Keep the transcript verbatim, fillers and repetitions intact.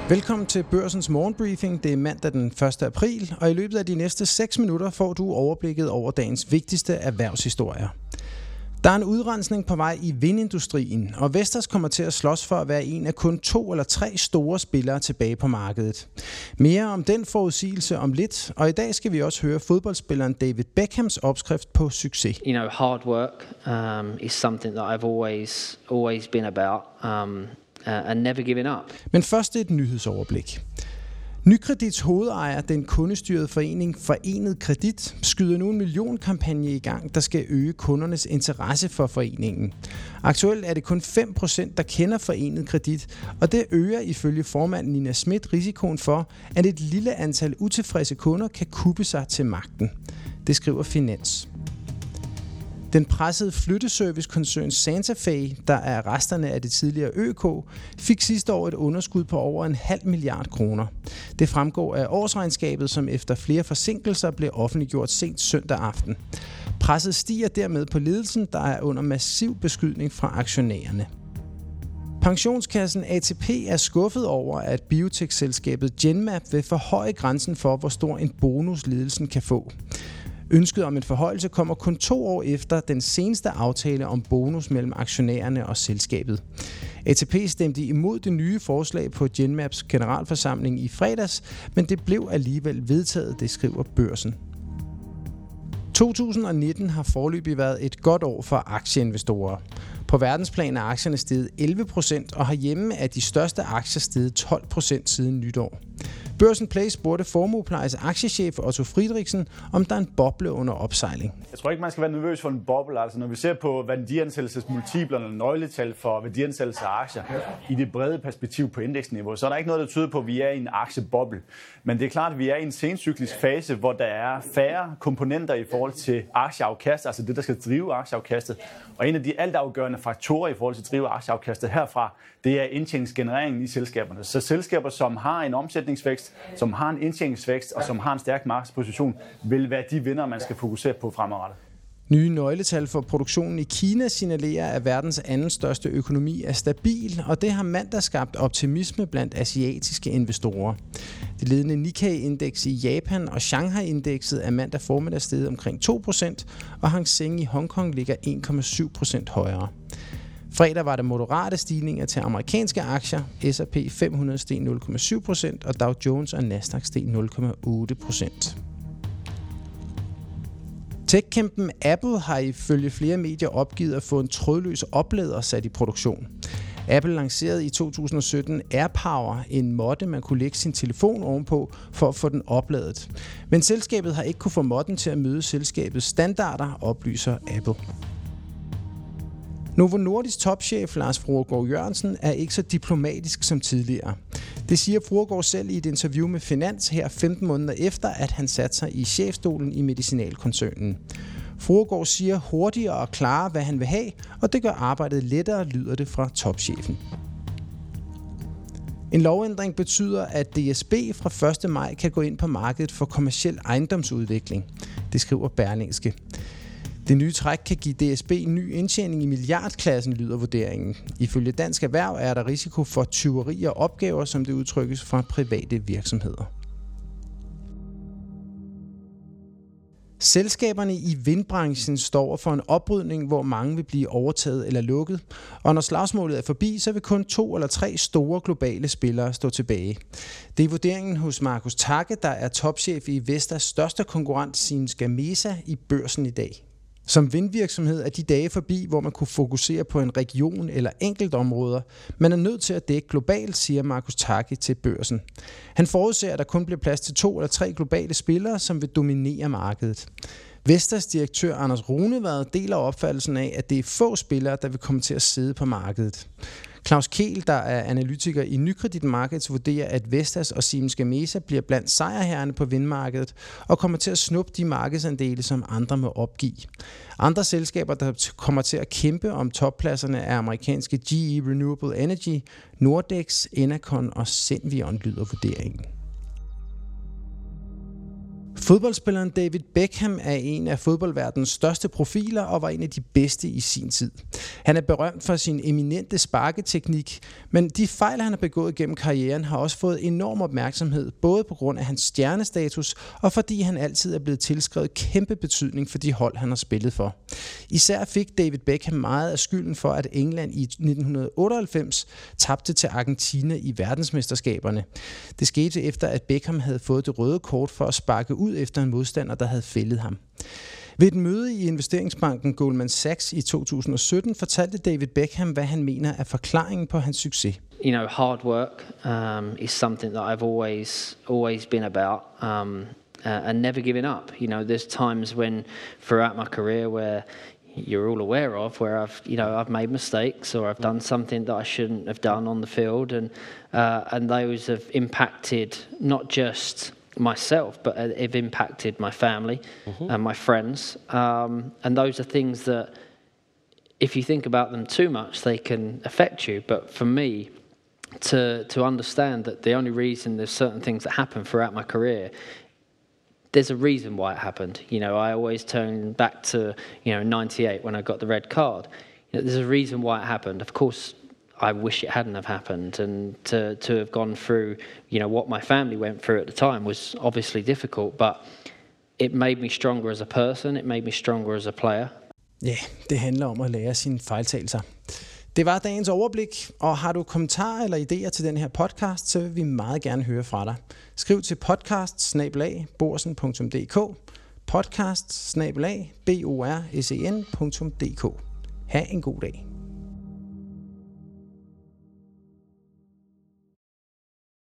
Velkommen til Børsens morgenbriefing. Det er mandag den første april, og i løbet af de næste seks minutter får du overblikket over dagens vigtigste erhvervshistorier. Der er en udrensning på vej i vindindustrien, og Vestas kommer til at slås for at være en af kun to eller tre store spillere tilbage på markedet. Mere om den forudsigelse om lidt, og i dag skal vi også høre fodboldspilleren David Beckhams opskrift på succes. You know, hard work um, is something that I've always always been about. Um, Uh, and never giving up. Men først et nyhedsoverblik. Nykredits hovedejer, den kundestyrede forening Forenet Kredit, skyder nu en millionkampagne i gang, der skal øge kundernes interesse for foreningen. Aktuelt er det kun fem procent, der kender Forenet Kredit, og det øger ifølge formand Nina Schmidt risikoen for, at et lille antal utilfredse kunder kan kuppe sig til magten. Det skriver Finans. Den pressede flytteservicekoncern Santa Fe, der er resterne af det tidligere Ø K, fik sidste år et underskud på over en halv milliard kroner. Det fremgår af årsregnskabet, som efter flere forsinkelser blev offentliggjort sent søndag aften. Presset stiger dermed på ledelsen, der er under massiv beskydning fra aktionærerne. Pensionskassen A T P er skuffet over, at biotech-selskabet Genmab vil forhøje grænsen for, hvor stor en bonus ledelsen kan få. Ønsket om en forhøjelse kommer kun to år efter den seneste aftale om bonus mellem aktionærerne og selskabet. A T P stemte imod det nye forslag på Genmabs generalforsamling i fredags, men det blev alligevel vedtaget, det skriver Børsen. to tusind nitten har foreløbig været et godt år for aktieinvestorer. På verdensplan er aktierne steget elleve procent, og herhjemme er de største aktier steget tolv procent siden nytår. Børsen Play spurgte Formueplejes aktiechef Otto Friedrichsen, om der er en boble under opsejling. Jeg tror ikke, man skal være nervøs for en boble. Altså, når vi ser på værdiansættelsesmultiplerne eller nøgletal for værdiansættelse af aktier i det brede perspektiv på indeksniveau, så er der ikke noget, der tyder på, at vi er i en aktieboble. Men det er klart, at vi er i en sencyklisk fase, hvor der er færre komponenter i forhold til aktieafkast, altså det, der skal drive aktieafkastet. Og en af de altafgørende faktorer i forhold til at drive aktieafkastet herfra, det er indtjeningsgenereringen i selskaberne. Så selskaber, som har en omsætningsvækst, som har en indtjeningsvækst og som har en stærk markedsposition, vil være de vinder, man skal fokusere på fremadrettet. Nye nøgletal for produktionen i Kina signalerer, at verdens anden største økonomi er stabil, og det har mandag skabt optimisme blandt asiatiske investorer. Det ledende Nikkei-indeks i Japan og Shanghai-indekset er mandag formiddag steget omkring to procent, og Hang Seng i Hongkong ligger en komma syv procent højere. Fredag var der moderate stigninger til amerikanske aktier. S og P fem hundrede steg nul komma syv procent, og Dow Jones og Nasdaq steg nul komma otte procent. Tech-kæmpen Apple har ifølge flere medier opgivet at få en trådløs oplader sat i produktion. Apple lancerede i to tusind sytten AirPower, en måtte, man kunne lægge sin telefon ovenpå for at få den opladet. Men selskabet har ikke kunne få måtten til at møde selskabets standarder, oplyser Apple. Novo Nordisk topchef Lars Fruergaard Jørgensen er ikke så diplomatisk som tidligere. Det siger Fruergaard selv i et interview med Finans her femten måneder efter, at han satte sig i chefstolen i medicinalkoncernen. Fruergaard siger hurtigere og klarere, hvad han vil have, og det gør arbejdet lettere, lyder det fra topchefen. En lovændring betyder, at D S B fra første maj kan gå ind på markedet for kommerciel ejendomsudvikling. Det skriver Berlingske. Det nye træk kan give D S B en ny indtjening i milliardklassen, lyder vurderingen. Ifølge Dansk Erhverv er der risiko for tyveri og opgaver, som det udtrykkes fra private virksomheder. Selskaberne i vindbranchen står for en oprydning, hvor mange vil blive overtaget eller lukket. Og når slagsmålet er forbi, så vil kun to eller tre store globale spillere stå tilbage. Det er vurderingen hos Markus Tacke, der er topchef i Vestas største konkurrent Siemens Gamesa i Børsen i dag. Som vindvirksomhed er de dage forbi, hvor man kunne fokusere på en region eller enkeltområder. Man er nødt til at dække globalt, siger Markus Tacke til Børsen. Han forudser, at der kun bliver plads til to eller tre globale spillere, som vil dominere markedet. Vestas direktør Anders Runevad deler opfattelsen af, at det er få spillere, der vil komme til at sidde på markedet. Claus Kehl, der er analytiker i Nykredit Markets, vurderer, at Vestas og Siemens Gamesa bliver blandt sejrherrerne på vindmarkedet og kommer til at snuppe de markedsandele, som andre må opgive. Andre selskaber, der kommer til at kæmpe om toppladserne, er amerikanske G E Renewable Energy, Nordex, Enercon og Senvion, lyder vurderingen. Fodboldspilleren David Beckham er en af fodboldverdenens største profiler og var en af de bedste i sin tid. Han er berømt for sin eminente sparketeknik, men de fejl, han har begået gennem karrieren, har også fået enorm opmærksomhed, både på grund af hans stjernestatus og fordi han altid er blevet tilskrevet kæmpe betydning for de hold, han har spillet for. Især fik David Beckham meget af skylden for, at England i nitten otteoghalvfems tabte til Argentina i verdensmesterskaberne. Det skete efter, at Beckham havde fået det røde kort for at sparke ud efter en modstander, der havde fældet ham. Ved et møde i investeringsbanken Goldman Sachs i to tusind og sytten fortalte David Beckham, hvad han mener er forklaringen på hans succes. You know, hard work um, is something that I've always always been about, um, uh, and never giving up. You know, there's times when throughout my career where you're all aware of, where I've, you know, I've made mistakes or I've done something that I shouldn't have done on the field, and uh, and those have impacted not just myself, but have impacted my family mm-hmm. and my friends. Um, and those are things that, if you think about them too much, they can affect you. But for me, to to understand that the only reason there's certain things that happen throughout my career, there's a reason why it happened. You know, I always turn back to, you know, ninety-eight when I got the red card. You know, there's a reason why it happened. Of course, I wish it hadn't have happened, and to to have gone through, you know, what my family went through at the time was obviously difficult, but it made me stronger as a person, it made me stronger as a player. Ja, det handler om at lære sine fejltagelser. Det var dagens overblik, og har du kommentarer eller idéer til den her podcast, så vil vi meget gerne høre fra dig. Skriv til podcast bindestreg borsen punktum d k, podcast bindestreg borsen punktum d k. Ha' en god dag.